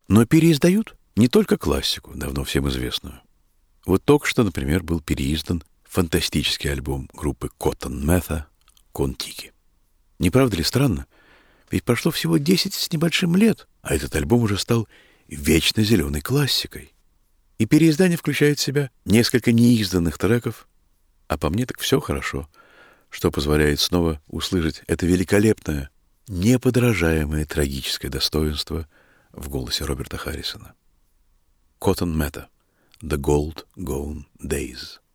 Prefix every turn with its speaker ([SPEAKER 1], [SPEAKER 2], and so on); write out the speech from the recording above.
[SPEAKER 1] Но переиздают не только классику, давно всем известную. Вот только что, например, был переиздан фантастический альбом группы Cotton Mather «Кон-Тики». Не правда ли странно? Ведь прошло всего 10 с небольшим лет, а этот альбом уже стал вечно зеленой классикой. И переиздание включает в себя несколько неизданных треков, а по мне так все хорошо, что позволяет снова услышать это великолепное, неподражаемое трагическое достоинство в голосе Роберта Харрисона. Cotton Mather. The Gold Gone Days.